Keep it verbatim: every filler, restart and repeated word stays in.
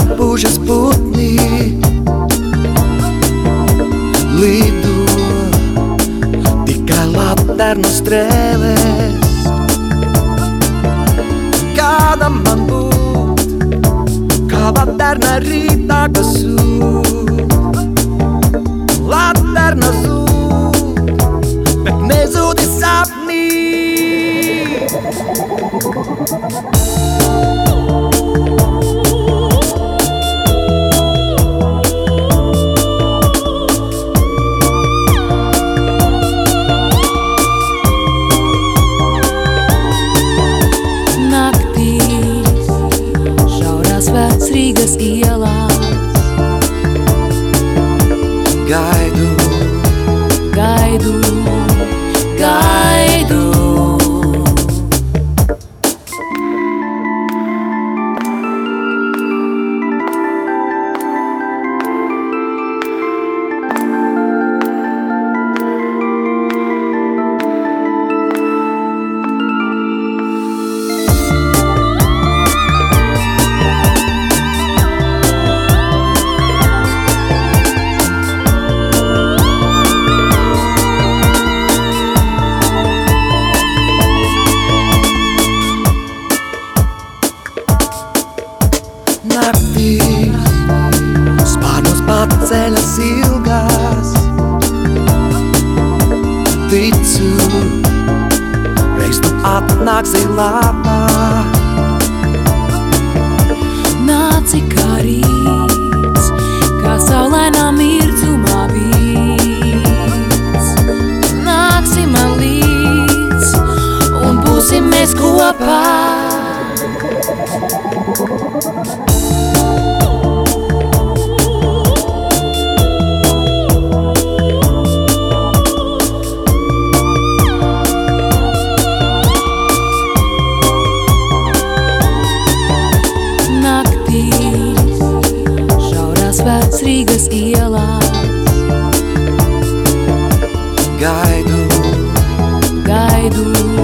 pūžas putni, lido tikai laternu strēlēs. Kāda man būt, kā laterna rītā, kas zūd. Laterna zūd, bet nezūdi sapnī. Rīgas ielās Gaidu, gaidu, gaidu. Naktīs spārnos paceļas ilgās. Ticu, reiz tu atnāksi labā. Nāci kā rīts, kā saulainā mirdzumā vīts. Nāksi man līdz un būsim mēs kopā. Naktīs šaurās Vēc Rīgas ielās Gaidu, gaidu.